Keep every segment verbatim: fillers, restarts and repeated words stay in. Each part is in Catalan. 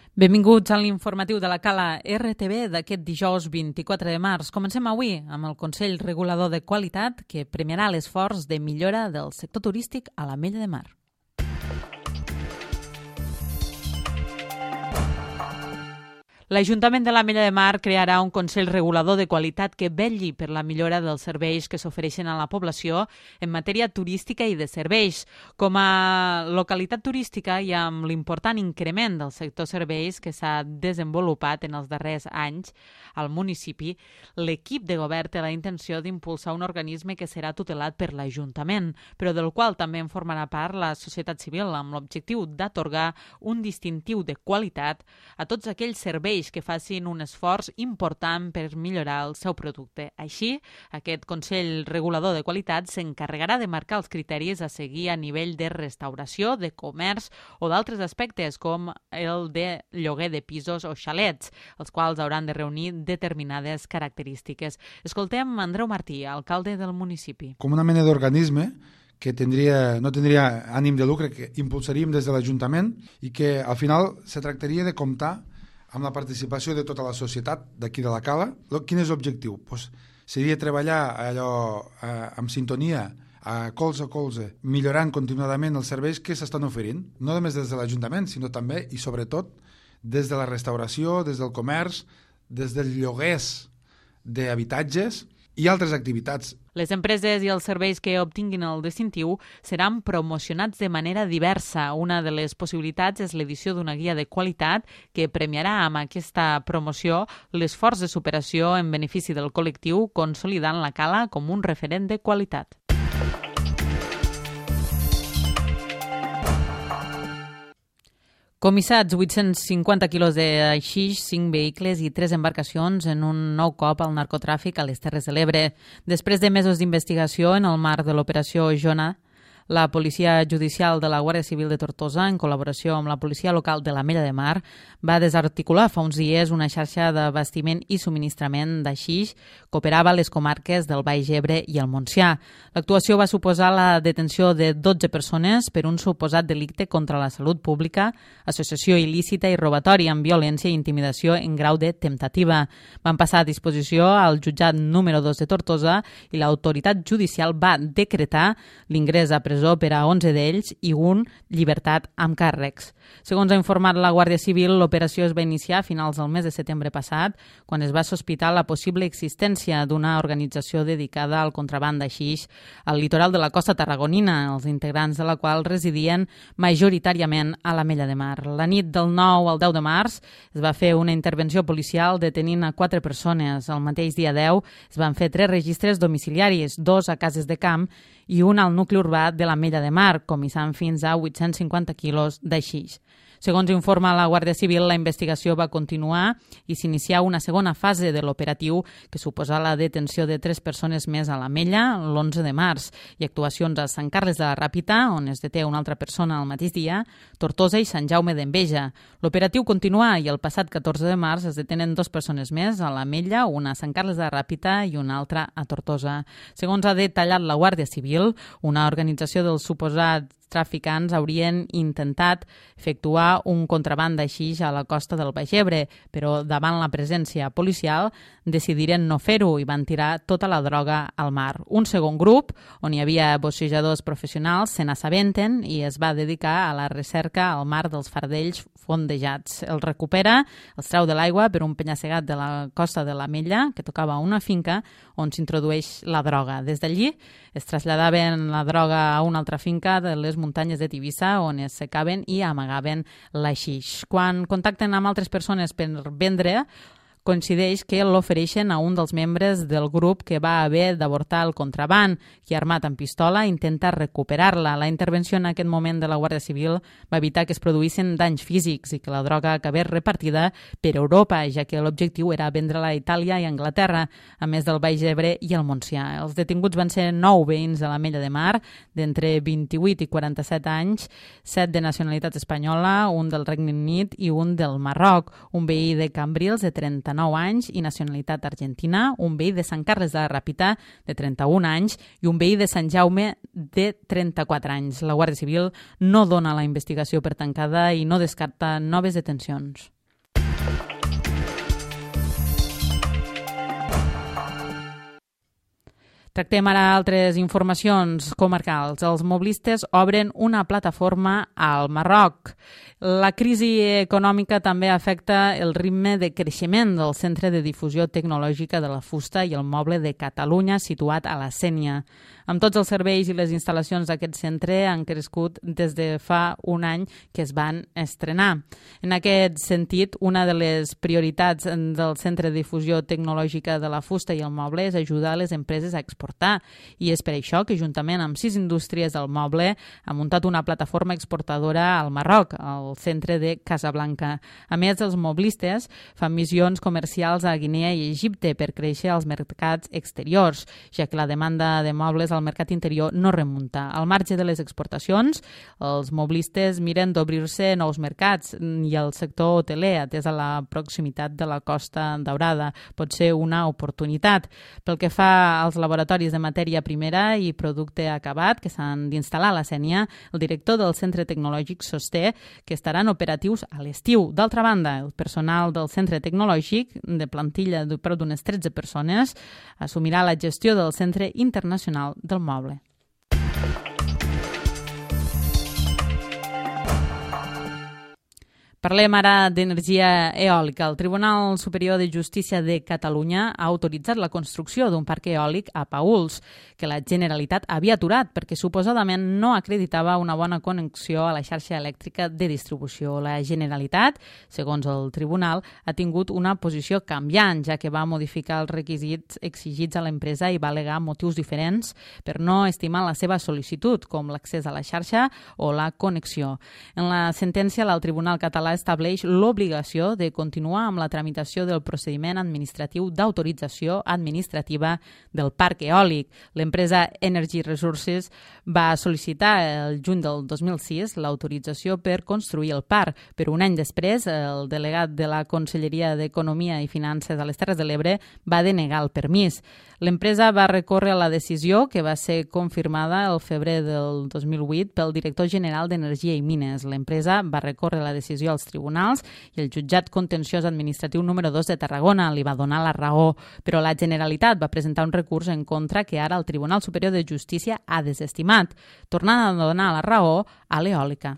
Benvinguts a l'informatiu de la Cala R T V d'aquest dijous vint-i-quatre de març. Comencem avui amb el Consell Regulador de Qualitat que premiarà l'esforç de millora del sector turístic a l'Ametlla de Mar. L'Ajuntament de l'Ametlla de Mar crearà un Consell Regulador de Qualitat que vetlli per la millora dels serveis que s'ofereixen a la població en matèria turística i de serveis. Com a localitat turística i amb l'important increment del sector serveis que s'ha desenvolupat en els darrers anys al municipi, l'equip de govern té la intenció d'impulsar un organisme que serà tutelat per l'Ajuntament, però del qual també en formarà part la societat civil amb l'objectiu d'atorgar un distintiu de qualitat a tots aquells serveis que facin un esforç important per millorar el seu producte. Així, aquest Consell Regulador de Qualitat s'encarregarà de marcar els criteris a seguir a nivell de restauració, de comerç o d'altres aspectes com el de lloguer de pisos o xalets, els quals hauran de reunir determinades característiques. Escoltem Andreu Martí, alcalde del municipi. Com una mena d'organisme que tindria, no tindria ànim de lucre, que impulsaríem des de l'Ajuntament i que al final se tractaria de comptar amb la participació de tota la societat d'aquí de la Cala. Quin és l'objectiu? Pues seria treballar allò eh, amb sintonia, a colze a colze, millorant continuadament els serveis que s'estan oferint, no només des de l'Ajuntament, sinó també i sobretot des de la restauració, des del comerç, des dels lloguers d'habitatges i altres activitats. Les empreses i els serveis que obtinguin el distintiu seran promocionats de manera diversa. Una de les possibilitats és l'edició d'una guia de qualitat que premiarà amb aquesta promoció l'esforç de superació en benefici del col·lectiu, consolidant la Cala com un referent de qualitat. Comissats vuit-cents cinquanta quilos de haixix, cinc vehicles i tres embarcacions en un nou cop al narcotràfic a les Terres de l'Ebre. Després de mesos d'investigació en el marc de l'operació Jona, la Policia Judicial de la Guàrdia Civil de Tortosa, en col·laboració amb la Policia Local de l'Ametlla de Mar, va desarticular fa uns dies una xarxa d'abastiment i subministrament d'aixix que operava a les comarques del Baix Ebre i el Montsià. L'actuació va suposar la detenció de dotze persones per un suposat delicte contra la salut pública, associació il·lícita i robatori amb violència i intimidació en grau de temptativa. Van passar a disposició al jutjat número dos de Tortosa i l'autoritat judicial va decretar l'ingrés a presó per a onze d'ells i un llibertat amb càrrecs. Segons ha informat la Guàrdia Civil, l'operació es va iniciar a finals del mes de setembre passat, quan es va sospitar la possible existència d'una organització dedicada al contraban d'haixix al litoral de la costa tarragonina, els integrants de la qual residien majoritàriament a l'Ametlla de Mar. La nit del nou al deu de març es va fer una intervenció policial detenint a quatre persones. El mateix dia deu es van fer tres registres domiciliaris, dos a cases de camp i un al nucli urbà de l'Ametlla de Mar, comissant fins a vuit-cents cinquanta quilos d'aixix. Segons informa la Guàrdia Civil, la investigació va continuar i s'inicià una segona fase de l'operatiu que suposa la detenció de tres persones més a l'Ametlla l'onze de març i actuacions a Sant Carles de la Ràpita, on es deté una altra persona el mateix dia, Tortosa i Sant Jaume d'Enveja. L'operatiu continua i el passat catorze de març es detenen dues persones més a l'Ametlla, una a Sant Carles de la Ràpita i una altra a Tortosa. Segons ha detallat la Guàrdia Civil, una organització dels suposats traficants haurien intentat efectuar un contraban d'aixix a la costa del Baix Ebre, però davant la presència policial decidiren no fer-ho i van tirar tota la droga al mar. Un segon grup, on hi havia boxejadors professionals, se n'assabenten i es va dedicar a la recerca al mar dels fardells fondejats. El recupera, els treu de l'aigua per un penya-segat de la costa de l'Ametlla, que tocava una finca on s'introdueix la droga. Des d'allí es traslladaven la droga a una altra finca de les muntanyes de Tivissa, on es secaven i amagaven l'aixix. Quan contacten amb altres persones per vendre, coincideix que l'ofereixen a un dels membres del grup que va haver d'avortar el contraban, qui armat amb pistola intenta recuperar-la. La intervenció en aquest moment de la Guàrdia Civil va evitar que es produïssin danys físics i que la droga acabés repartida per Europa, ja que l'objectiu era vendre-la a Itàlia i Anglaterra, a més del Baix Ebre i el Montsià. Els detinguts van ser nou veïns de l'Ametlla de Mar, d'entre vint-i-vuit i quaranta-set anys, set de nacionalitat espanyola, un del Regne Unit i un del Marroc, un veí de Cambrils de trenta-nou anys i nacionalitat argentina, un veí de Sant Carles de la Ràpita de trenta-un anys i un veí de Sant Jaume de trenta-quatre anys. La Guàrdia Civil no dona la investigació per tancada i no descarta noves detencions. Tractem ara altres informacions comarcals. Els moblistes obren una plataforma al Marroc. La crisi econòmica també afecta el ritme de creixement del Centre de Difusió Tecnològica de la Fusta i el Moble de Catalunya, situat a la Sénia. Amb tots els serveis i les instal·lacions d'aquest centre han crescut des de fa un any que es van estrenar. En aquest sentit, una de les prioritats del Centre de Difusió Tecnològica de la Fusta i el Moble és ajudar les empreses a exportar. I és per això que, juntament amb sis indústries del moble, ha muntat una plataforma exportadora al Marroc, al centre de Casablanca. A més, els moblistes fan missions comercials a Guinea i Egipte per créixer als mercats exteriors, ja que la demanda de mobles al mercat interior no remunta. Al marge de les exportacions, els moblistes miren d'obrir-se nous mercats i el sector hoteler, atès a la proximitat de la Costa Daurada, pot ser una oportunitat. Pel que fa als laboratoris de matèria primera i producte acabat que s'han d'instal·lar a la Sénia, el director del centre tecnològic sosté que estaran operatius a l'estiu. D'altra banda, el personal del centre tecnològic, de plantilla d'unes tretze persones, assumirà la gestió del Centre Internacional del Moble. Parlem ara d'energia eòlica. El Tribunal Superior de Justícia de Catalunya ha autoritzat la construcció d'un parc eòlic a Paüls, que la Generalitat havia aturat perquè suposadament no acreditava una bona connexió a la xarxa elèctrica de distribució. La Generalitat, segons el Tribunal, ha tingut una posició canviant, ja que va modificar els requisits exigits a l'empresa i va al·legar motius diferents per no estimar la seva sol·licitud, com l'accés a la xarxa o la connexió. En la sentència, el Tribunal Català estableix l'obligació de continuar amb la tramitació del procediment administratiu d'autorització administrativa del parc eòlic. L'empresa Energy Resources va sol·licitar el juny del dos mil sis l'autorització per construir el parc, però un any després el delegat de la Conselleria d'Economia i Finances a les Terres de l'Ebre va denegar el permís. L'empresa va recórrer a la decisió, que va ser confirmada el febrer del dos mil vuit pel director general d'Energia i Mines. L'empresa va recórrer la decisió als tribunals i el jutjat contenciós administratiu número dos de Tarragona li va donar la raó, però la Generalitat va presentar un recurs en contra que ara el Tribunal Superior de Justícia ha desestimat, tornant a donar la raó a l'eòlica.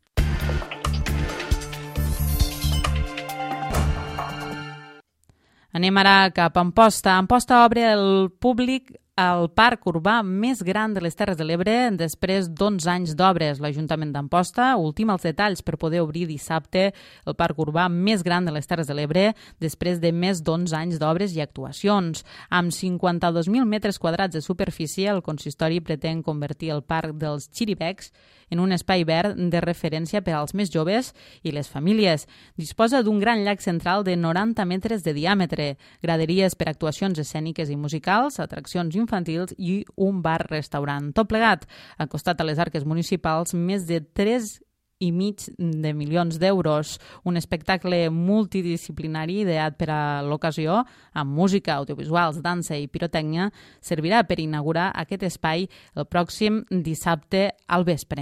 Anem ara cap a Amposta. Amposta obre al públic el parc urbà més gran de les Terres de l'Ebre després d'onze anys d'obres. L'Ajuntament d'Amposta ultima els detalls per poder obrir dissabte el parc urbà més gran de les Terres de l'Ebre després de més d'onze anys d'obres i actuacions. Amb cinquanta-dos mil metres quadrats de superfície, el consistori pretén convertir el parc dels Xiribecs en un espai verd de referència per als més joves i les famílies. Disposa d'un gran llac central de noranta metres de diàmetre, graderies per actuacions escèniques i musicals, atraccions infantils i un bar-restaurant. Tot plegat, ha costat a les arques municipals més de tres i mig de milions d'euros. Un espectacle multidisciplinari ideat per a l'ocasió, amb música, audiovisuals, dansa i pirotècnia, servirà per inaugurar aquest espai el pròxim dissabte al vespre.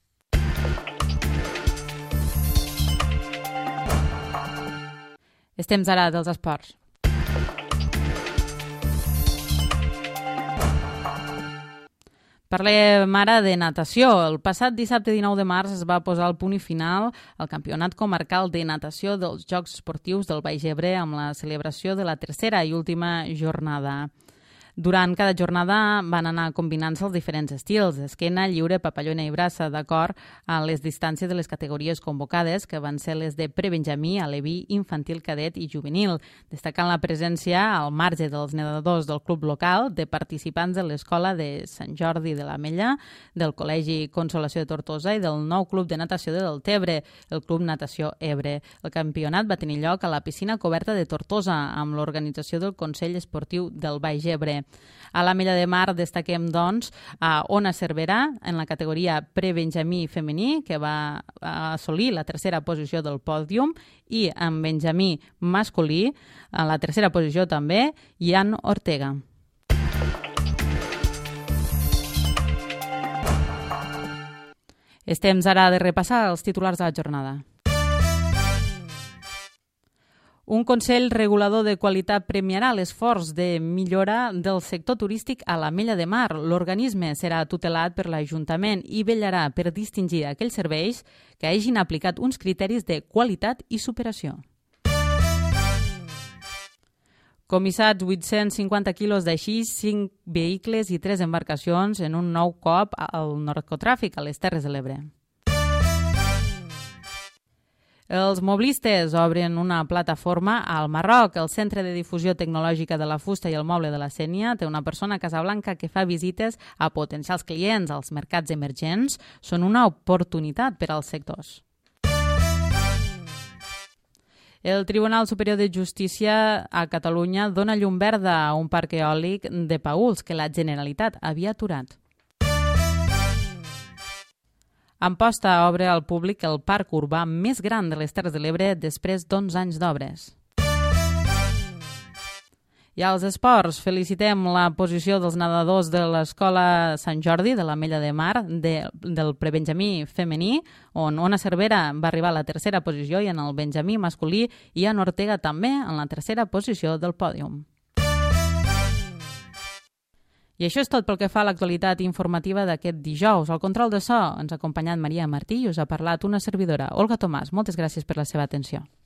És temps ara dels esports. Parlem ara de natació. El passat dissabte dinou de març es va posar el punt i final al Campionat Comarcal de Natació dels Jocs Esportius del Baix Ebre amb la celebració de la tercera i última jornada. Durant cada jornada van anar combinant-se els diferents estils, esquena, lliure, papallona i braça, d'acord a les distàncies de les categories convocades, que van ser les de prebenjamí, aleví, infantil, cadet i juvenil, destacant la presència al marge dels nedadors del club local, de participants de l'Escola de Sant Jordi de l'Ametlla, del Col·legi Consolació de Tortosa i del nou club de natació de Deltebre, el Club Natació Ebre. El campionat va tenir lloc a la piscina coberta de Tortosa, amb l'organització del Consell Esportiu del Baix Ebre. A l'Ametlla de Mar destaquem, doncs, a Ona Cervera en la categoria prebenjamí femení, que va assolir la tercera posició del pòdium, i en benjamí masculí, a la tercera posició també, Ian Ortega. És temps ara de repassar els titulars de la jornada. Un Consell Regulador de Qualitat premiarà l'esforç de millora del sector turístic a l'Ametlla de Mar. L'organisme serà tutelat per l'Ajuntament i vetllarà per distingir aquells serveis que hagin aplicat uns criteris de qualitat i superació. Comissats vuit-cents cinquanta quilos d'aixís, cinc vehicles i tres embarcacions en un nou cop al narcotràfic a les Terres de l'Ebre. Els moblistes obren una plataforma al Marroc. El Centre de Difusió Tecnològica de la Fusta i el Moble de la Sénia té una persona a Casablanca que fa visites a potencials clients als mercats emergents. Són una oportunitat per als sectors. El Tribunal Superior de Justícia a Catalunya dona llum verda a un parc eòlic de Paüls que la Generalitat havia aturat. Amposta obre al públic el parc urbà més gran de les Terres de l'Ebre després d'onze anys d'obres. I als esports, felicitem la posició dels nedadors de l'Escola Sant Jordi de l'Ametlla de Mar de, del prebenjamí femení, on Ona Cervera va arribar a la tercera posició i en el benjamí masculí Ian Ortega també en la tercera posició del pòdium. I això és tot pel que fa a l'actualitat informativa d'aquest dijous. Al control de so ens ha acompanyat Maria Martí i us ha parlat una servidora, Olga Tomàs. Moltes gràcies per la seva atenció.